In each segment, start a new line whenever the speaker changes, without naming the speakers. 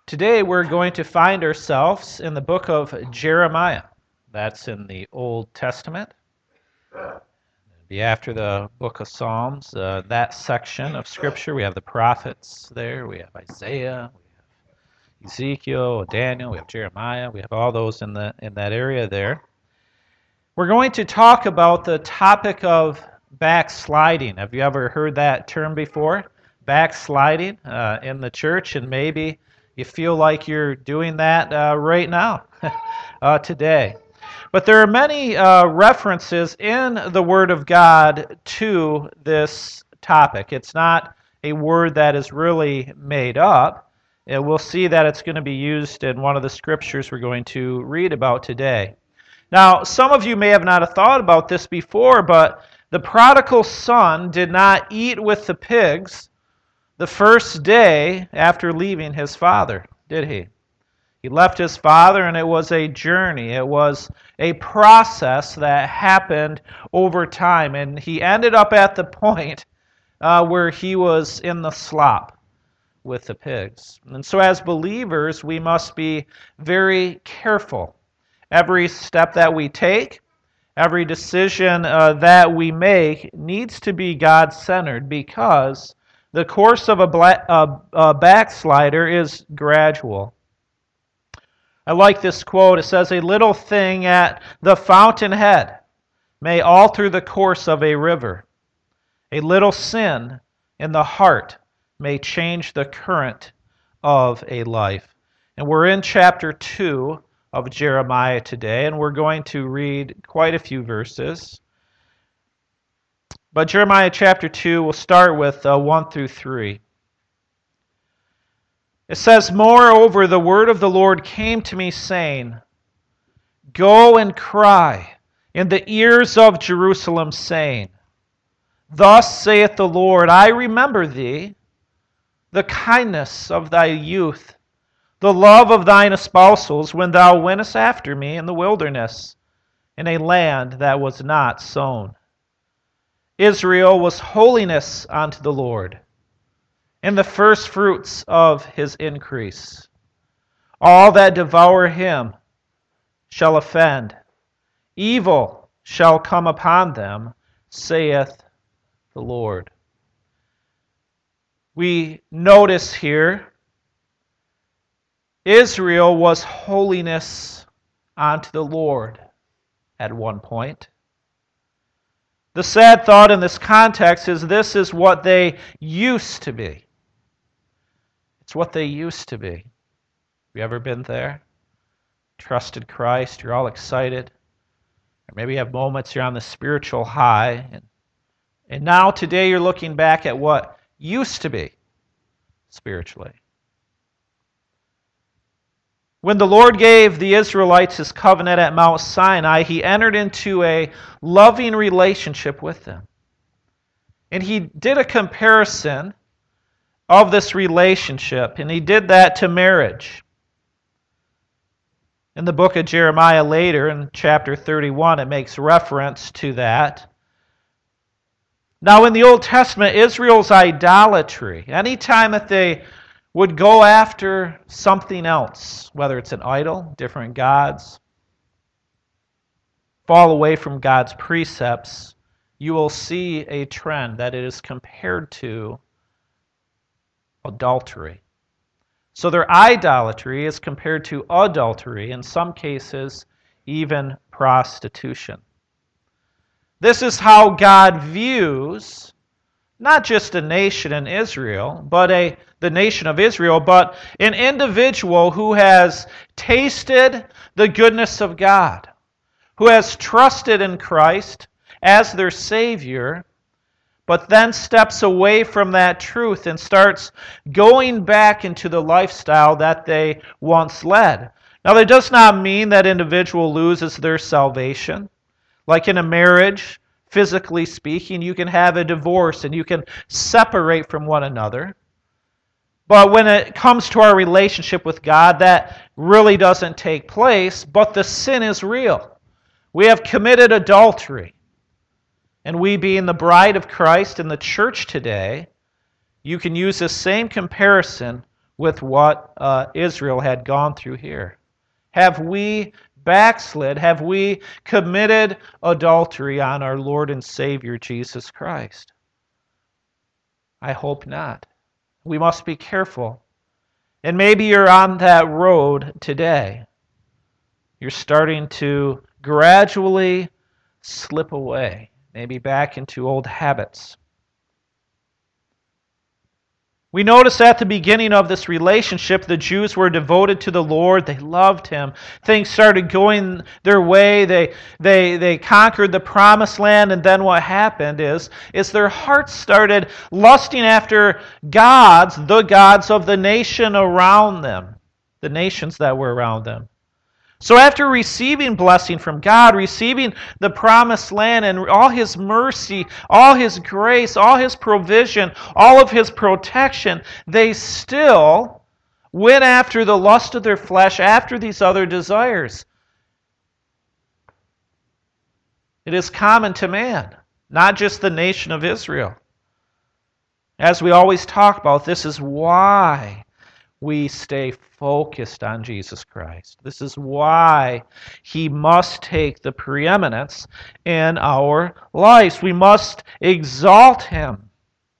Today we're going to find ourselves in the book of Jeremiah. That's in the Old Testament. It'll be after the book of Psalms, that section of Scripture. We have the prophets there. We have Isaiah, we have Ezekiel, Daniel, we have Jeremiah. We have all those in that area there. We're going to talk about the topic of backsliding. Have you ever heard that term before? Backsliding in the church, and maybe you feel like you're doing that right now, today. But there are many references in the Word of God to this topic. It's not a word that is really made up. And we'll see that it's going to be used in one of the scriptures we're going to read about today. Now, some of you may have not thought about this before, but the prodigal son did not eat with the pigs the first day after leaving his father, did he? He left his father, and it was a journey. It was a process that happened over time, and he ended up at the point where he was in the slop with the pigs. And so as believers, we must be very careful. Every step that we take, every decision that we make needs to be God-centered, because the course of a backslider is gradual. I like this quote. It says, "A little thing at the fountainhead may alter the course of a river. A little sin in the heart may change the current of a life." And we're in chapter 2 of Jeremiah today, and we're going to read quite a few verses. But Jeremiah chapter 2, we'll start with 1 through 3. It says, "Moreover, the word of the Lord came to me, saying, Go and cry in the ears of Jerusalem, saying, Thus saith the Lord, I remember thee, the kindness of thy youth, the love of thine espousals, when thou wentest after me in the wilderness, in a land that was not sown. Israel was holiness unto the Lord, and the firstfruits of his increase. All that devour him shall offend. Evil shall come upon them, saith the Lord." We notice here, Israel was holiness unto the Lord at one point. The sad thought in this context is this is what they used to be. It's what they used to be. Have you ever been there? Trusted Christ, you're all excited. Or maybe you have moments you're on the spiritual high. And now today you're looking back at what used to be spiritually. When the Lord gave the Israelites his covenant at Mount Sinai, he entered into a loving relationship with them. And he did a comparison of this relationship, and he did that to marriage. In the book of Jeremiah later, in chapter 31, it makes reference to that. Now, in the Old Testament, Israel's idolatry, anytime that they would go after something else, whether it's an idol, different gods, fall away from God's precepts, you will see a trend that it is compared to adultery. So their idolatry is compared to adultery, in some cases, even prostitution. This is how God views not just a nation in Israel, but the nation of Israel, but an individual who has tasted the goodness of God, who has trusted in Christ as their Savior, but then steps away from that truth and starts going back into the lifestyle that they once led. Now, that does not mean that individual loses their salvation. Like in a marriage, physically speaking, you can have a divorce and you can separate from one another. But when it comes to our relationship with God, that really doesn't take place, but the sin is real. We have committed adultery. And we, being the bride of Christ in the church today, you can use the same comparison with what Israel had gone through here? Have we backslid? Have we committed adultery on our Lord and Savior Jesus Christ? I hope not. We must be careful. And maybe you're on that road today. You're starting to gradually slip away, maybe back into old habits. We notice at the beginning of this relationship, the Jews were devoted to the Lord. They loved Him. Things started going their way. They conquered the promised land. And then what happened is their hearts started lusting after the gods of the nation around them, the nations that were around them. So after receiving blessing from God, receiving the promised land and all His mercy, all His grace, all His provision, all of His protection, they still went after the lust of their flesh, after these other desires. It is common to man, not just the nation of Israel. As we always talk about, this is why we stay focused on Jesus Christ. This is why He must take the preeminence in our lives. We must exalt Him.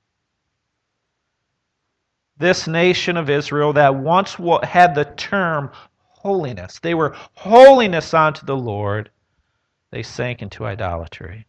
This nation of Israel that once had the term holiness, they were holiness unto the Lord, they sank into idolatry.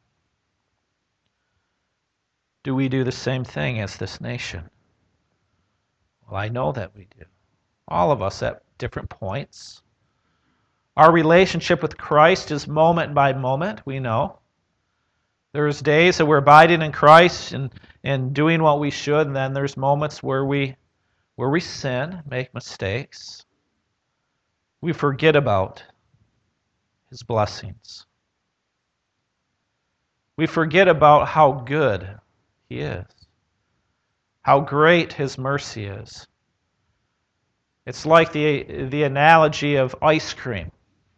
Do we do the same thing as this nation? Well, I know that we do. All of us at different points. Our relationship with Christ is moment by moment, we know. There's days that we're abiding in Christ and doing what we should, and then there's moments where we sin, make mistakes. We forget about His blessings. We forget about how good He is, how great His mercy is. It's like the analogy of ice cream.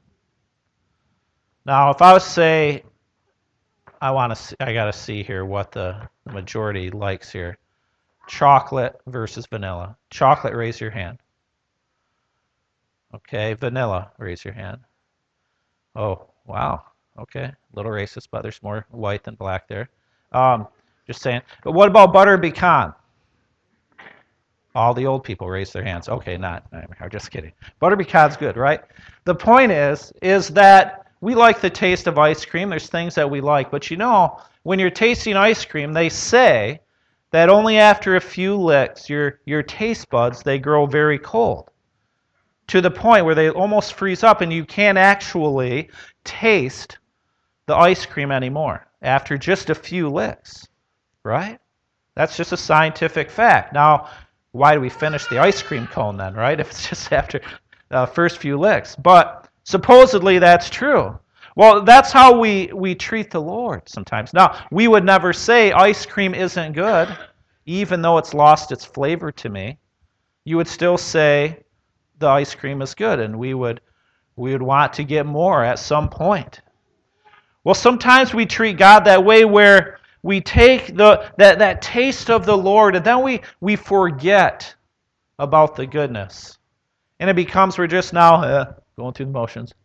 Now, if I was to say, I got to see here what the majority likes here. Chocolate versus vanilla. Chocolate, raise your hand. Okay, vanilla, raise your hand. Oh, wow. Okay, a little racist, but there's more white than black there. Just saying. But what about butter pecan? All the old people raise their hands. Okay, not. I'm just kidding. Butter pecan's good, right? The point is that we like the taste of ice cream. There's things that we like. But you know, when you're tasting ice cream, they say that only after a few licks, your taste buds, they grow very cold, to the point where they almost freeze up and you can't actually taste the ice cream anymore after just a few licks, right? That's just a scientific fact. Now, why do we finish the ice cream cone then, right? If it's just after the first few licks. But supposedly that's true. Well, that's how we treat the Lord sometimes. Now, we would never say ice cream isn't good, even though it's lost its flavor to me. You would still say the ice cream is good, and we would want to get more at some point. Well, sometimes we treat God that way, where we take that taste of the Lord, and then we forget about the goodness. And it becomes we're just now going through the motions.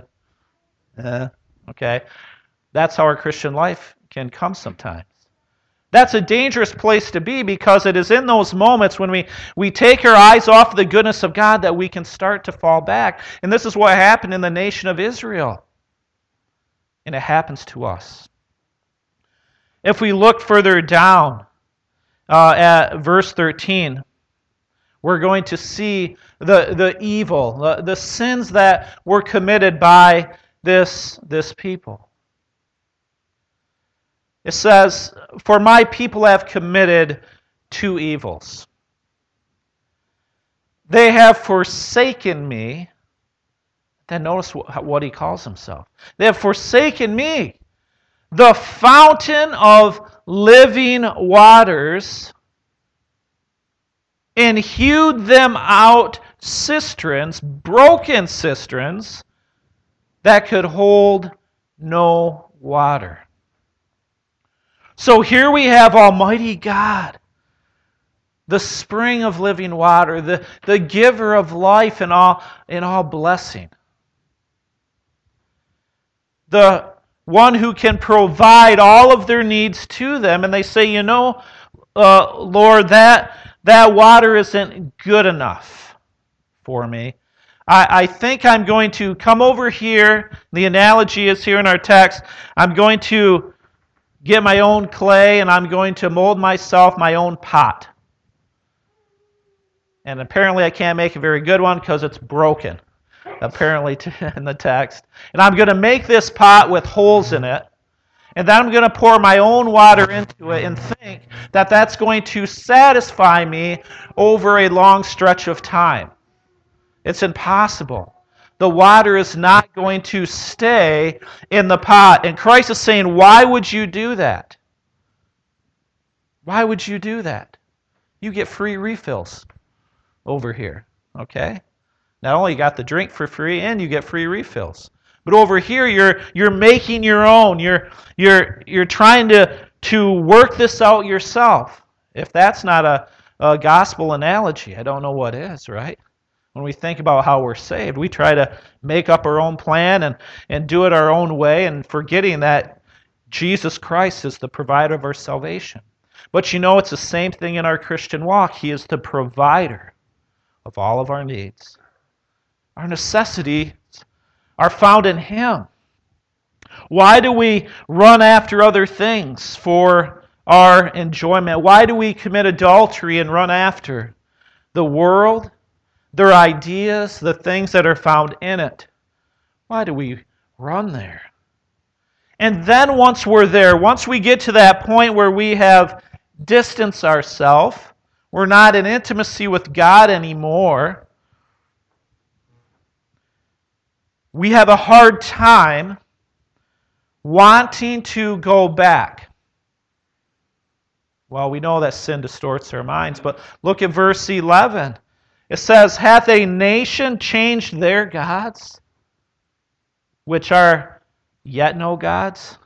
Okay? That's how our Christian life can come sometimes. That's a dangerous place to be, because it is in those moments when we take our eyes off the goodness of God that we can start to fall back. And this is what happened in the nation of Israel. And it happens to us. If we look further down at verse 13, we're going to see the evil, the sins that were committed by this people. It says, "For my people have committed two evils. They have forsaken me." Then notice what he calls himself. "They have forsaken me, the fountain of living waters, and hewed them out cisterns, broken cisterns, that could hold no water." So here we have Almighty God the spring of living water, the giver of life and all blessing. The one who can provide all of their needs to them. And they say, Lord, that water isn't good enough for me. I think I'm going to come over here. The analogy is here in our text. I'm going to get my own clay and I'm going to mold myself my own pot. And apparently I can't make a very good one because it's broken, apparently in the text. And I'm going to make this pot with holes in it. And then I'm going to pour my own water into it and think that that's going to satisfy me over a long stretch of time. It's impossible. The water is not going to stay in the pot. And Christ is saying, why would you do that? Why would you do that? You get free refills over here, okay? Not only you got the drink for free, and you get free refills. But over here, you're making your own. You're trying to work this out yourself. If that's not a gospel analogy, I don't know what is, right? When we think about how we're saved, we try to make up our own plan and do it our own way, and forgetting that Jesus Christ is the provider of our salvation. But it's the same thing in our Christian walk. He is the provider of all of our needs. Our necessities are found in Him. Why do we run after other things for our enjoyment? Why do we commit adultery and run after the world, their ideas, the things that are found in it? Why do we run there? And then once we're there, once we get to that point where we have distanced ourselves, we're not in intimacy with God anymore, we have a hard time wanting to go back. Well, we know that sin distorts our minds, but look at verse 11. It says, hath a nation changed their gods, which are yet no gods?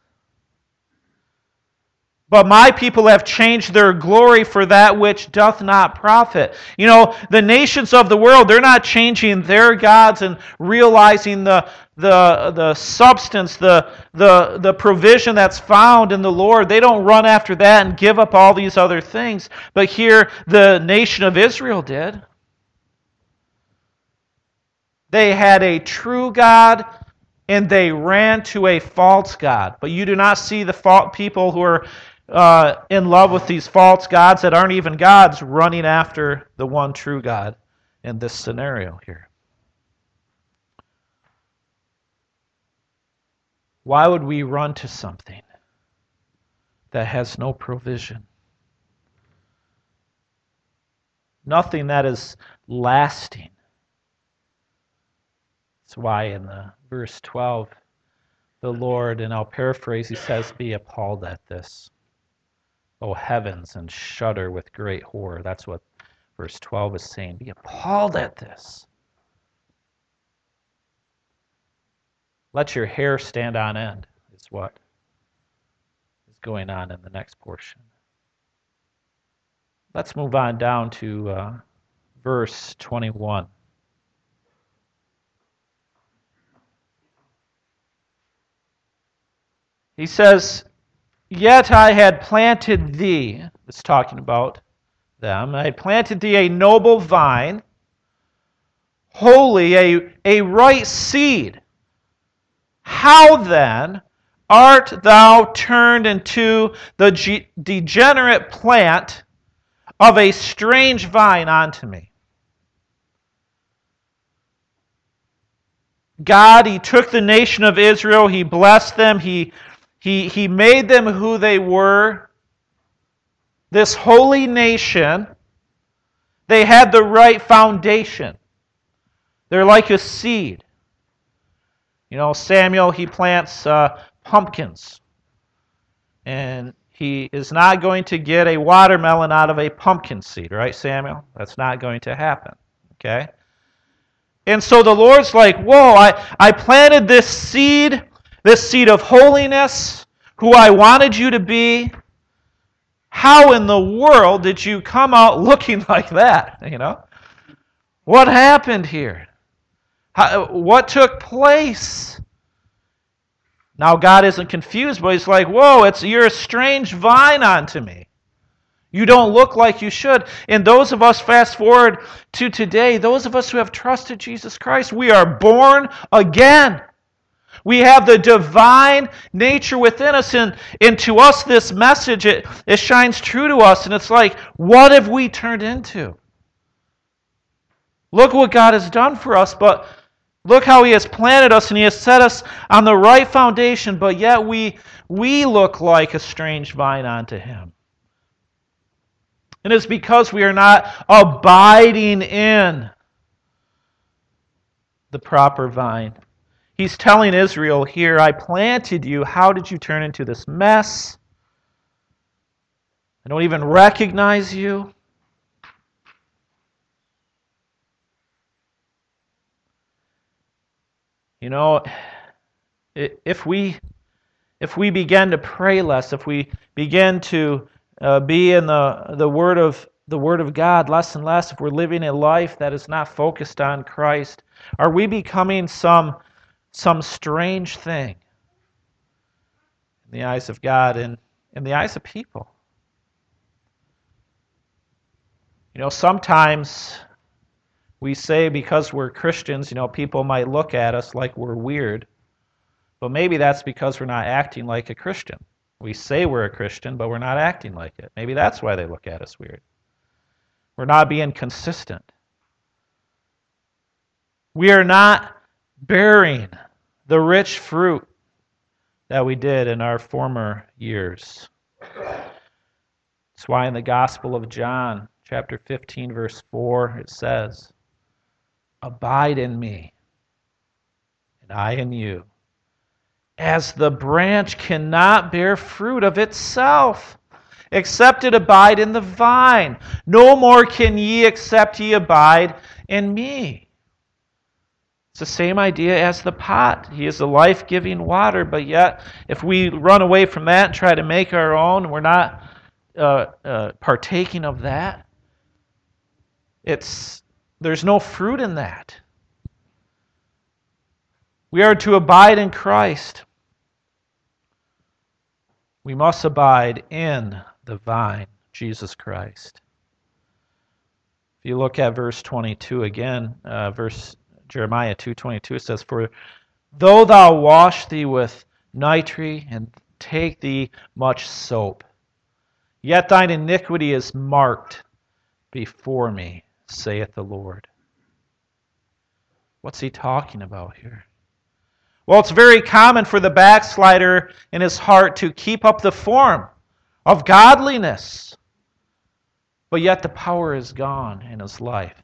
But my people have changed their glory for that which doth not profit. The nations of the world, they're not changing their gods and realizing the substance, the provision that's found in the Lord. They don't run after that and give up all these other things. But here, the nation of Israel did. They had a true God, and they ran to a false God. But you do not see the people who are in love with these false gods that aren't even gods running after the one true God in this scenario here. Why would we run to something that has no provision? Nothing that is lasting. That's why in the verse 12, the Lord, and I'll paraphrase, he says, be appalled at this, O heavens, and shudder with great horror. That's what verse 12 is saying. Be appalled at this. Let your hair stand on end, is what is going on in the next portion. Let's move on down to verse 21. He says, yet I had planted thee, it's talking about them, I had planted thee a noble vine, holy, a right seed. How then art thou turned into the degenerate plant of a strange vine unto me? God, He took the nation of Israel, He blessed them, He made them who they were. This holy nation, they had the right foundation. They're like a seed. Samuel, he plants pumpkins. And he is not going to get a watermelon out of a pumpkin seed, right, Samuel? That's not going to happen, okay? And so the Lord's like, whoa, I planted this seed of holiness, who I wanted you to be. How in the world did you come out looking like that? What happened here? What took place? Now God isn't confused, but he's like, whoa, you're a strange vine unto me. You don't look like you should. And those of us, fast forward to today, those of us who have trusted Jesus Christ, we are born again. We have the divine nature within us, and to us this message, it shines true to us, and it's like, what have we turned into? Look what God has done for us, but look how He has planted us, and He has set us on the right foundation, but yet we look like a strange vine unto Him. And it's because we are not abiding in the proper vine. He's telling Israel here, I planted you. How did you turn into this mess? I don't even recognize you. If we begin to pray less, if we begin to be in the Word of God less and less, if we're living a life that is not focused on Christ, are we becoming some strange thing in the eyes of God and in the eyes of people? Sometimes we say because we're Christians, people might look at us like we're weird, but maybe that's because we're not acting like a Christian. We say we're a Christian, but we're not acting like it. Maybe that's why they look at us weird. We're not being consistent. We are not bearing the rich fruit that we did in our former years. That's why in the Gospel of John, chapter 15, verse 4, it says, abide in me, and I in you. As the branch cannot bear fruit of itself, except it abide in the vine. No more can ye except ye abide in me. It's the same idea as the pot. He is the life-giving water, but yet if we run away from that and try to make our own, we're not partaking of that. There's no fruit in that. We are to abide in Christ. We must abide in the vine, Jesus Christ. If you look at verse 22 again, Jeremiah 2:22, it says, for though thou wash thee with nitre and take thee much soap, yet thine iniquity is marked before me, saith the Lord. What's he talking about here? Well, it's very common for the backslider in his heart to keep up the form of godliness, but yet the power is gone in his life.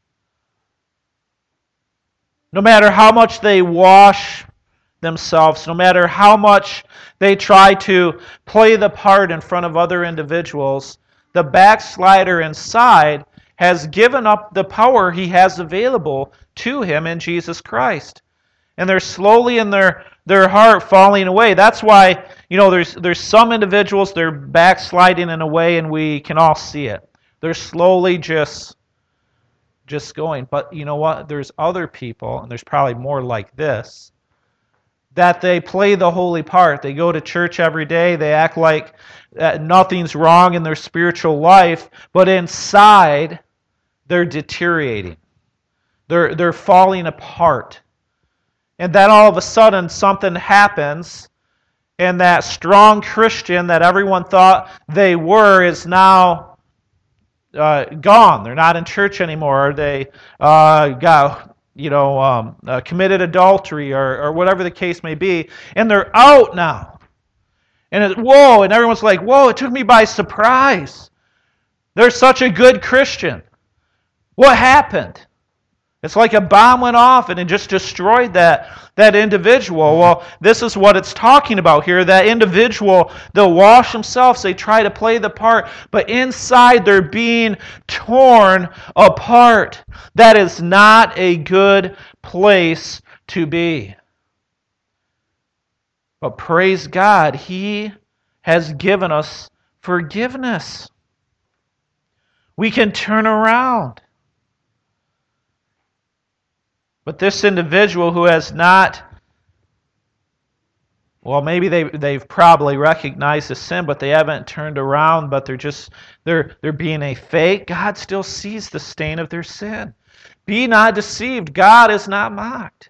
No matter how much they wash themselves, no matter how much they try to play the part in front of other individuals, the backslider inside has given up the power he has available to him in Jesus Christ. And they're slowly in their heart falling away. That's why, there's some individuals, they're backsliding in a way, and we can all see it. They're slowly just going. But you know what? There's other people, and there's probably more like this, that they play the holy part. They go to church every day. They act like nothing's wrong in their spiritual life, but inside, they're deteriorating. They're falling apart. And then all of a sudden something happens, and that strong Christian that everyone thought they were is now gone. They're not in church anymore. Or they committed adultery or whatever the case may be, and they're out now. And and everyone's like, whoa, it took me by surprise. They're such a good Christian. What happened? It's like a bomb went off and it just destroyed that individual. Well, this is what it's talking about here. That individual, they'll wash themselves, they try to play the part, but inside they're being torn apart. That is not a good place to be. But praise God, He has given us forgiveness. We can turn around. But this individual who has not, well, maybe they've probably recognized the sin, but they haven't turned around, but they're being a fake. God still sees the stain of their sin. Be not deceived. God is not mocked.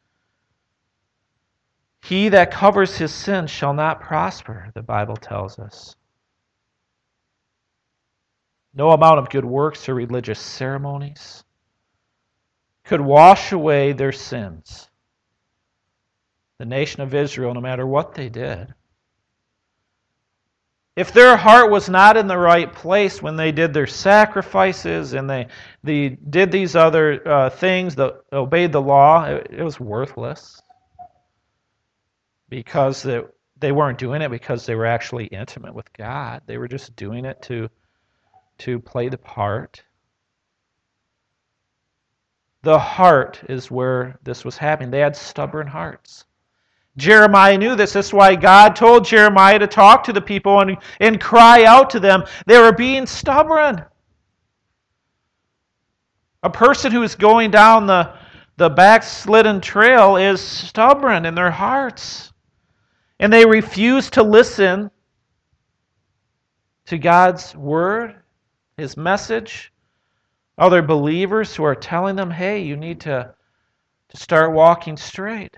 He that covers his sin shall not prosper, the Bible tells us. No amount of good works or religious ceremonies could wash away their sins. The nation of Israel, no matter what they did, if their heart was not in the right place when they did their sacrifices and they did these other things, that obeyed the law, it was worthless. Because they weren't doing it because they were actually intimate with God. They were just doing it to play the part. The heart is where this was happening. They had stubborn hearts. Jeremiah knew this. That's why God told Jeremiah to talk to the people and cry out to them. They were being stubborn. A person who is going down the backslidden trail is stubborn in their hearts. And they refuse to listen to God's word, His message. Other believers who are telling them, hey, you need to start walking straight.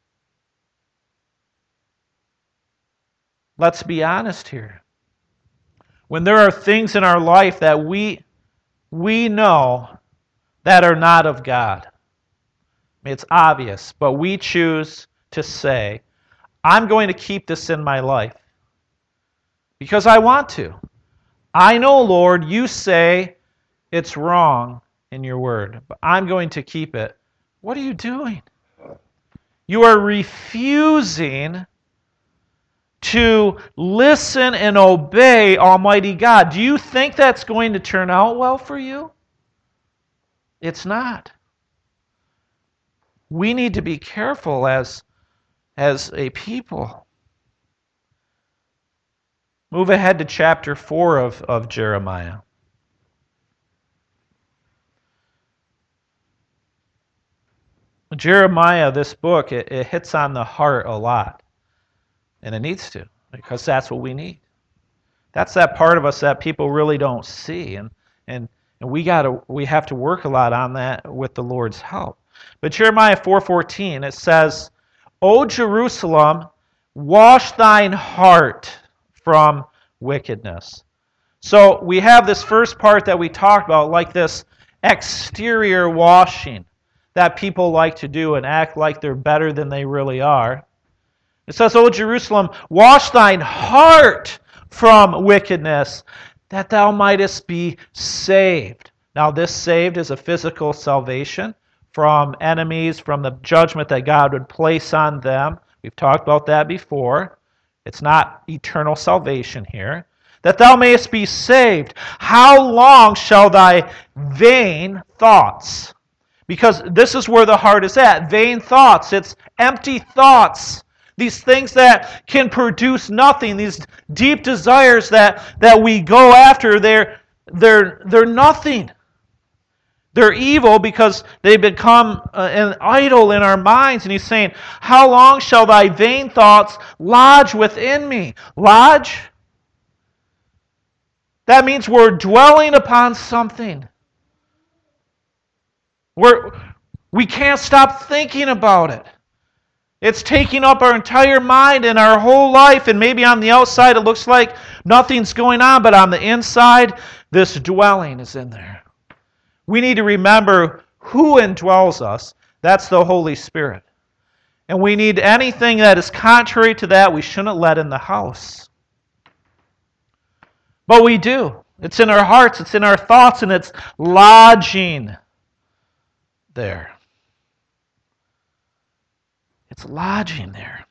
Let's be honest here. When there are things in our life that we know that are not of God, it's obvious, but we choose to say, I'm going to keep this in my life because I want to. I know, Lord, you say it's wrong in your word, but I'm going to keep it. What are you doing? You are refusing to listen and obey Almighty God. Do you think that's going to turn out well for you? It's not. We need to be careful as a people. Move ahead to chapter 4 of Jeremiah. Jeremiah, this book, it hits on the heart a lot. And it needs to, because that's what we need. That's that part of us that people really don't see. And we have to work a lot on that with the Lord's help. But Jeremiah 4:14, it says, O Jerusalem, wash thine heart from wickedness. So we have this first part that we talked about, like this exterior washing that people like to do and act like they're better than they really are. It says, O Jerusalem, wash thine heart from wickedness, that thou mightest be saved. Now this saved is a physical salvation from enemies, from the judgment that God would place on them. We've talked about that before. It's not eternal salvation here. That thou mayest be saved. How long shall thy vain thoughts? Because this is where the heart is at. Vain thoughts. It's empty thoughts. These things that can produce nothing. These deep desires that we go after, they're nothing. They're evil because they become an idol in our minds. And he's saying, how long shall thy vain thoughts lodge within me? Lodge? That means we're dwelling upon something. We can't stop thinking about it. It's taking up our entire mind and our whole life, and maybe on the outside it looks like nothing's going on, but on the inside, this dwelling is in there. We need to remember who indwells us. That's the Holy Spirit. And we need anything that is contrary to that, we shouldn't let in the house. But we do. It's in our hearts, it's in our thoughts, and it's lodging there. It's lodging there.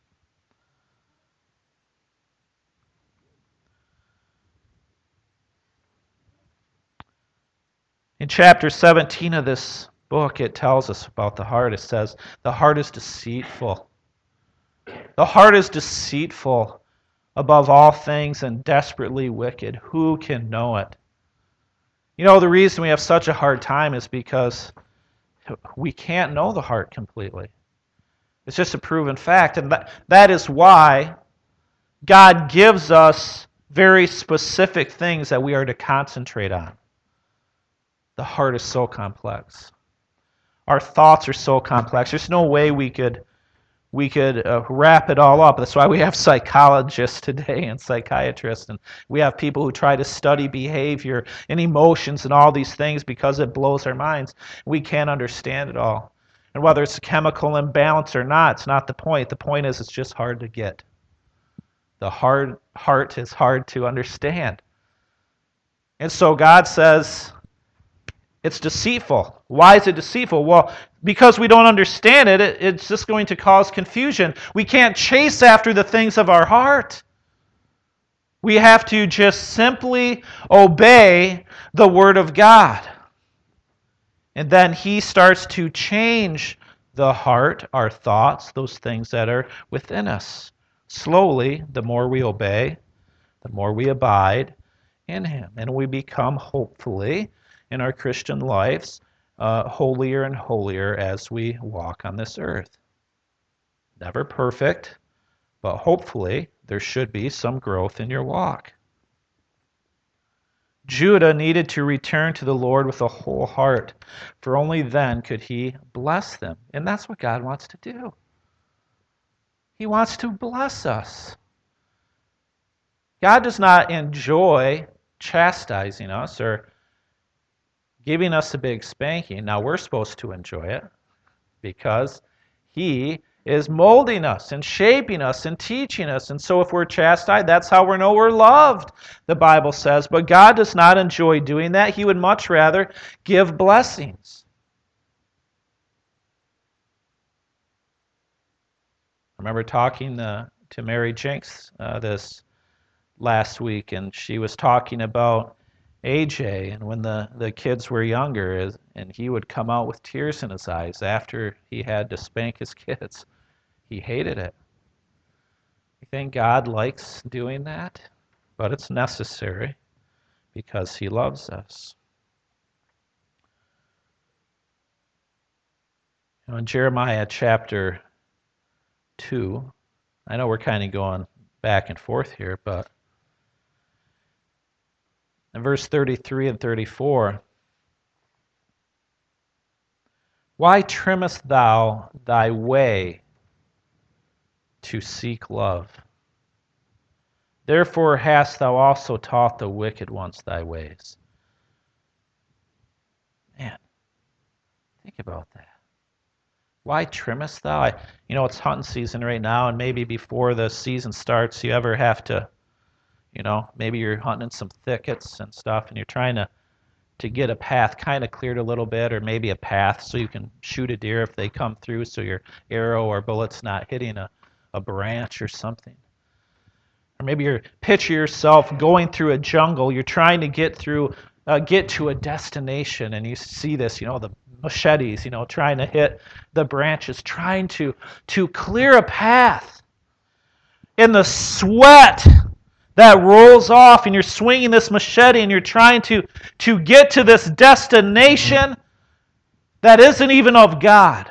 In chapter 17 of this book, it tells us about the heart. It says, the heart is deceitful. The heart is deceitful above all things and desperately wicked. Who can know it? You know, the reason we have such a hard time is because we can't know the heart completely. It's just a proven fact. And that is why God gives us very specific things that we are to concentrate on. The heart is so complex. Our thoughts are so complex. There's no way we could wrap it all up. That's why we have psychologists today and psychiatrists, and we have people who try to study behavior and emotions and all these things because it blows our minds. We can't understand it all. And whether it's a chemical imbalance or not, it's not the point. The point is it's just hard to get. The heart is hard to understand. And so God says, it's deceitful. Why is it deceitful? Well, because we don't understand it, it's just going to cause confusion. We can't chase after the things of our heart. We have to just simply obey the Word of God. And then He starts to change the heart, our thoughts, those things that are within us. Slowly, the more we obey, the more we abide in Him. And we become, hopefully, in our Christian lives, holier and holier as we walk on this earth. Never perfect, but hopefully there should be some growth in your walk. Judah needed to return to the Lord with a whole heart, for only then could He bless them. And that's what God wants to do. He wants to bless us. God does not enjoy chastising us or giving us a big spanking. Now, we're supposed to enjoy it because He is molding us and shaping us and teaching us. And so if we're chastised, that's how we know we're loved, the Bible says. But God does not enjoy doing that. He would much rather give blessings. I remember talking to Mary Jinks this last week, and she was talking about AJ, and when the kids were younger, and he would come out with tears in his eyes after he had to spank his kids. He hated it. You think God likes doing that? But it's necessary because He loves us. In Jeremiah chapter 2, I know we're kind of going back and forth here, but in verse 33 and 34, why trimmest thou thy way to seek love? Therefore hast thou also taught the wicked ones thy ways. Man, think about that. Why trimmest thou? It's hunting season right now, and maybe before the season starts, you ever have to, maybe you're hunting in some thickets and stuff, and you're trying to get a path kind of cleared a little bit, or maybe a path so you can shoot a deer if they come through, so your arrow or bullet's not hitting a branch or something. Or maybe you picture yourself going through a jungle. You're trying to get to a destination, and you see this, the machetes, trying to hit the branches, trying to clear a path. In the sweat that rolls off, and you're swinging this machete, and you're trying to get to this destination that isn't even of God.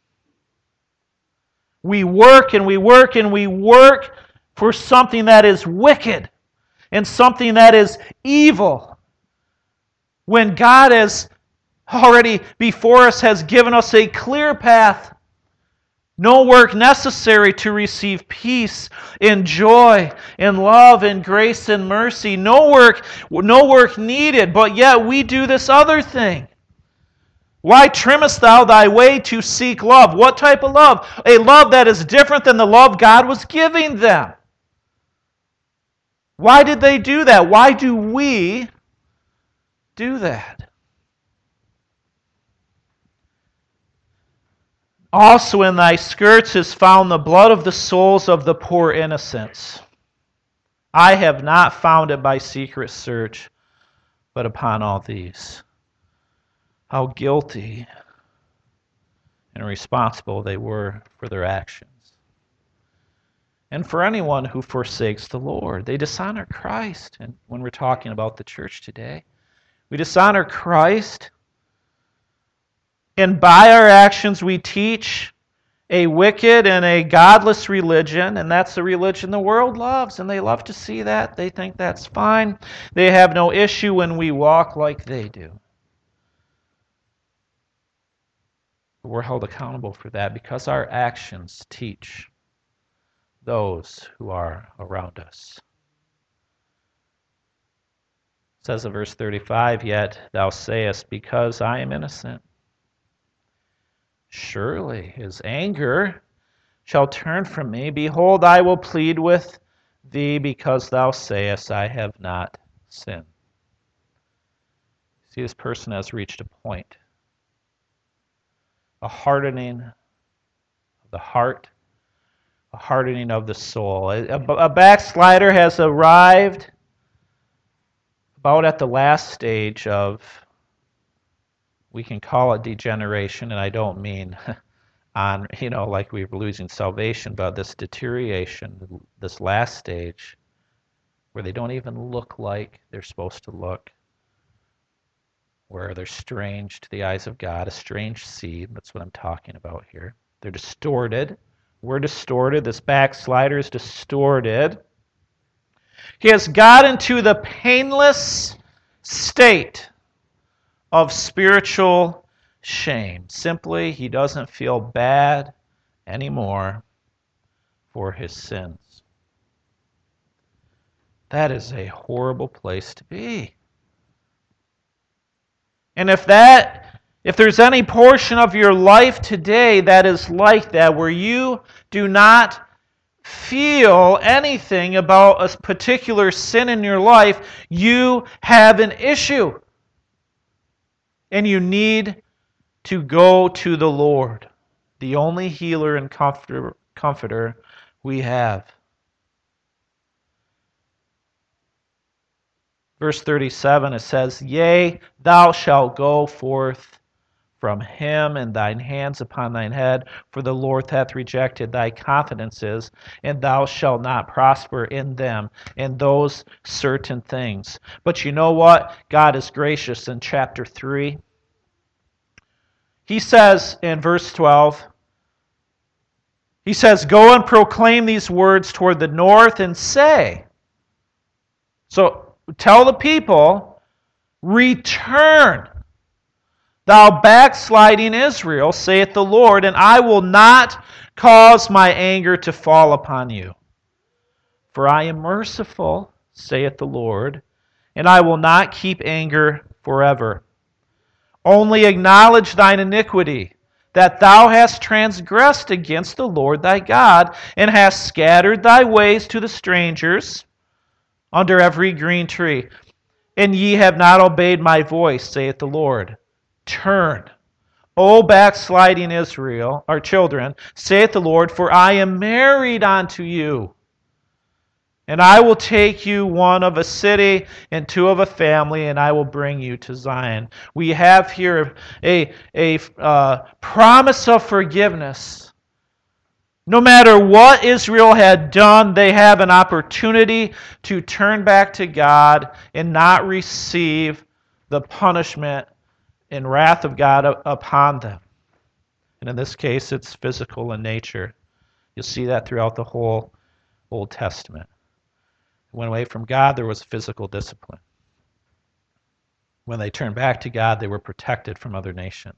We work and we work and we work for something that is wicked and something that is evil, when God has already before us has given us a clear path. No work necessary to receive peace and joy and love and grace and mercy. No work needed, but yet we do this other thing. Why trimmest thou thy way to seek love? What type of love? A love that is different than the love God was giving them. Why did they do that? Why do we do that? Also in thy skirts is found the blood of the souls of the poor innocents. I have not found it by secret search, but upon all these. How guilty and responsible they were for their actions. and for anyone who forsakes the Lord. They dishonor Christ. And when we're talking about the church today, we dishonor Christ, and by our actions we teach a wicked and a godless religion, and that's the religion the world loves, and they love to see that. They think that's fine. They have no issue when we walk like they do. But we're held accountable for that because our actions teach those who are around us. It says in verse 35, "Yet thou sayest, because I am innocent. Surely his anger shall turn from me. Behold, I will plead with thee, because thou sayest, I have not sinned." See, this person has reached a point, a hardening of the heart, a hardening of the soul. A backslider has arrived about at the last stage of, we can call it degeneration, and I don't mean on, like we were losing salvation, but this deterioration, this last stage, where they don't even look like they're supposed to look, where they're strange to the eyes of God, a strange seed. That's what I'm talking about here. They're distorted. We're distorted. This backslider is distorted. He has got into the painless state of spiritual shame. Simply, he doesn't feel bad anymore for his sins. That is a horrible place to be. And if there's any portion of your life today that is like that, where you do not feel anything about a particular sin in your life, you have an issue. And you need to go to the Lord, the only healer and comforter we have. Verse 37, it says, "Yea, thou shalt go forth from him, and thine hands upon thine head, for the Lord hath rejected thy confidences, and thou shalt not prosper in them, in those certain things." But you know what? God is gracious in chapter 3. He says in verse 12, he says, "Go and proclaim these words toward the north, and say," so tell the people, "Return, thou backsliding Israel, saith the Lord, and I will not cause my anger to fall upon you. For I am merciful, saith the Lord, and I will not keep anger forever. Only acknowledge thine iniquity, that thou hast transgressed against the Lord thy God, and hast scattered thy ways to the strangers under every green tree. And ye have not obeyed my voice, saith the Lord. Turn, O backsliding Israel, our children, saith the Lord, for I am married unto you. And I will take you one of a city and two of a family, and I will bring you to Zion." We have here a promise of forgiveness. No matter what Israel had done, they have an opportunity to turn back to God and not receive the punishment and wrath of God upon them. And in this case, it's physical in nature. You'll see that throughout the whole Old Testament. Went away from God, there was physical discipline. When they turned back to God, they were protected from other nations.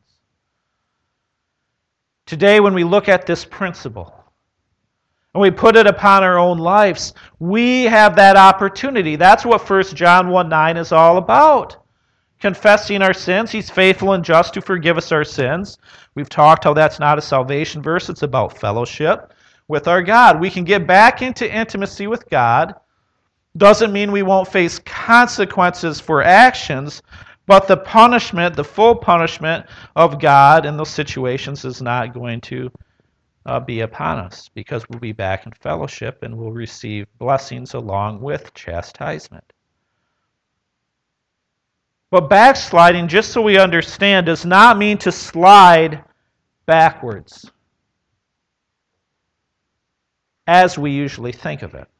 Today, when we look at this principle, and we put it upon our own lives, we have that opportunity. That's what 1 John 1:9 is all about. Confessing our sins. He's faithful and just to forgive us our sins. We've talked how that's not a salvation verse. It's about fellowship with our God. We can get back into intimacy with God. Doesn't mean we won't face consequences for actions, but the punishment, the full punishment of God in those situations is not going to be upon us, because we'll be back in fellowship and we'll receive blessings along with chastisement. But backsliding, just so we understand, does not mean to slide backwards. as we usually think of it.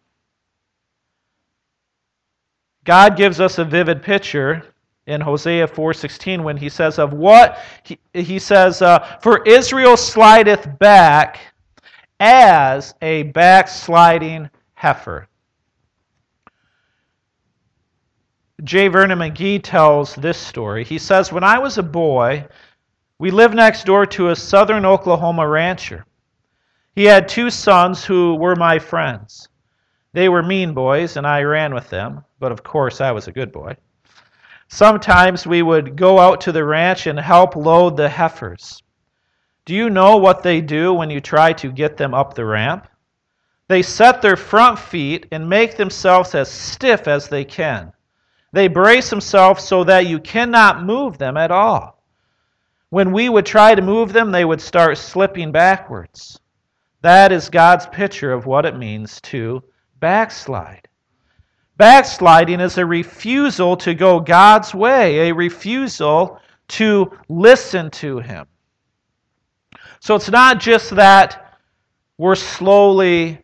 God gives us a vivid picture in Hosea 4:16 when he says of what? He says, "For Israel slideth back as a backsliding heifer." J. Vernon McGee tells this story. He says, "When I was a boy, we lived next door to a southern Oklahoma rancher. He had 2 sons who were my friends. They were mean boys, and I ran with them, but of course I was a good boy. Sometimes we would go out to the ranch and help load the heifers. Do you know what they do when you try to get them up the ramp? They set their front feet and make themselves as stiff as they can. They brace themselves so that you cannot move them at all. When we would try to move them, they would start slipping backwards." That is God's picture of what it means to backslide. Backsliding is a refusal to go God's way, a refusal to listen to Him. So it's not just that we're slowly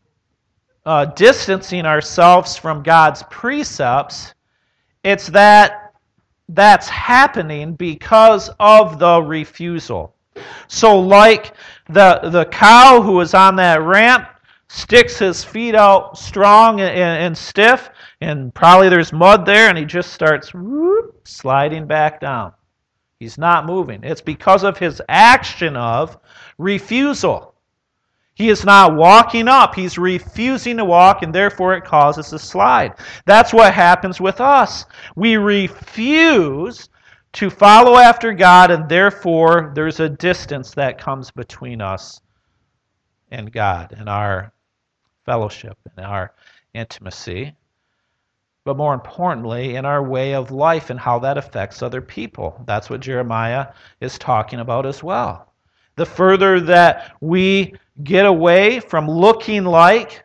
distancing ourselves from God's precepts, it's that that's happening because of the refusal. So like the cow who is on that ramp sticks his feet out strong and stiff, and probably there's mud there, and he just starts sliding back down. He's not moving. It's because of his action of refusal. He is not walking up. He's refusing to walk, and therefore it causes a slide. That's what happens with us. We refuse to follow after God, and therefore there's a distance that comes between us and God and our fellowship and our intimacy. But more importantly, in our way of life and how that affects other people. That's what Jeremiah is talking about as well. The further that we get away from looking like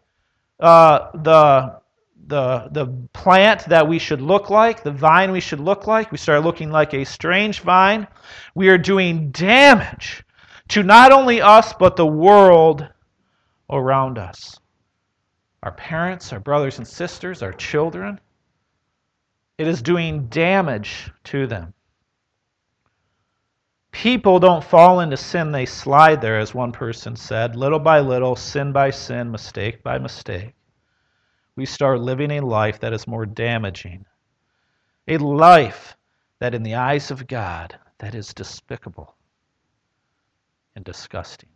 the plant that we should look like, the vine we should look like, we start looking like a strange vine, we are doing damage to not only us, but the world around us. Our parents, our brothers and sisters, our children. It is doing damage to them. People don't fall into sin, they slide there, as one person said. Little by little, sin by sin, mistake by mistake. We start living a life that is more damaging. A life that in the eyes of God, that is despicable and disgusting.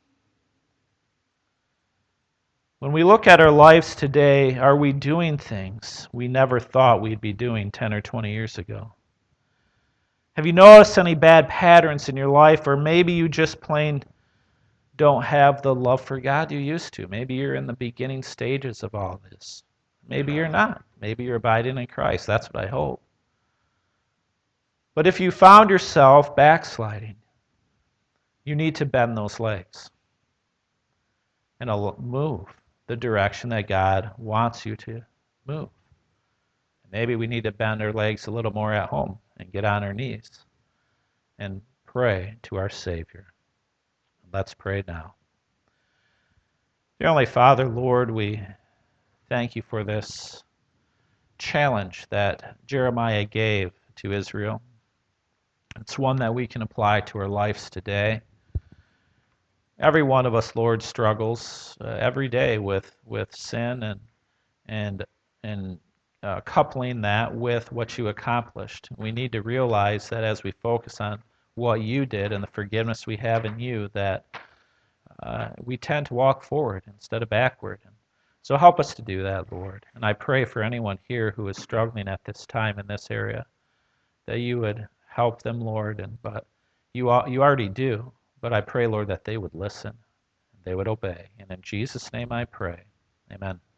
When we look at our lives today, are we doing things we never thought we'd be doing 10 or 20 years ago? Have you noticed any bad patterns in your life, or maybe you just plain don't have the love for God you used to? Maybe you're in the beginning stages of all this. Maybe you're not. Maybe you're abiding in Christ. That's what I hope. But if you found yourself backsliding, you need to bend those legs and move the direction that God wants you to move. Maybe we need to bend our legs a little more at home and get on our knees and pray to our Savior. Let's pray now. Dear Heavenly Father, Lord, we thank you for this challenge that Jeremiah gave to Israel. It's one that we can apply to our lives today. Every one of us, Lord, struggles every day with sin and coupling that with what you accomplished. We need to realize that as we focus on what you did and the forgiveness we have in you, that we tend to walk forward instead of backward. So help us to do that, Lord. And I pray for anyone here who is struggling at this time in this area, that you would help them, Lord. But you already do. But I pray, Lord, that they would listen, they would obey. And in Jesus' name I pray. Amen.